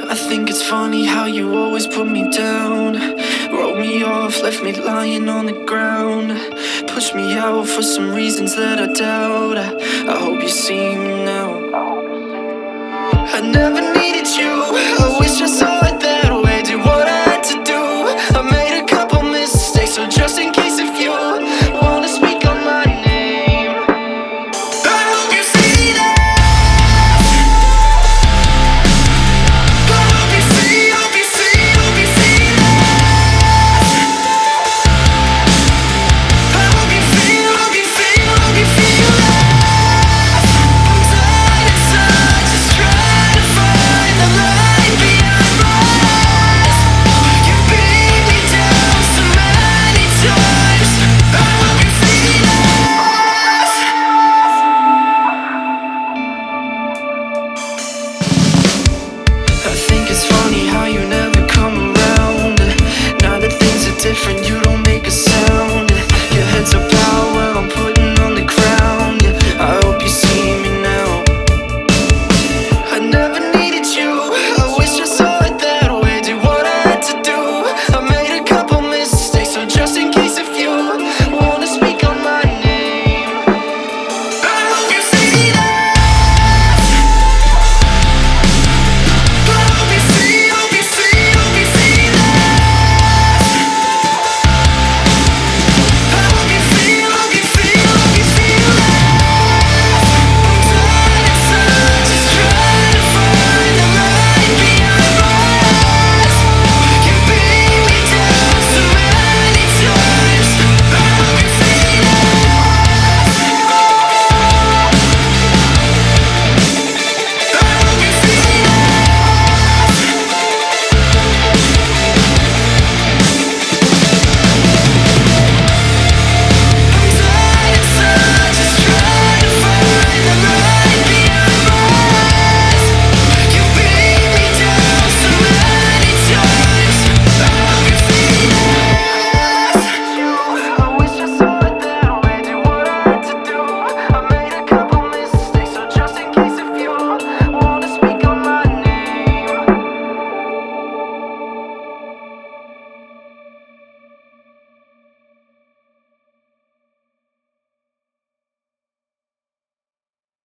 I think it's funny how you always put me down. Wrote me off, left me lying on the ground. Pushed me out for some reasons that I doubt. I hope you see me now.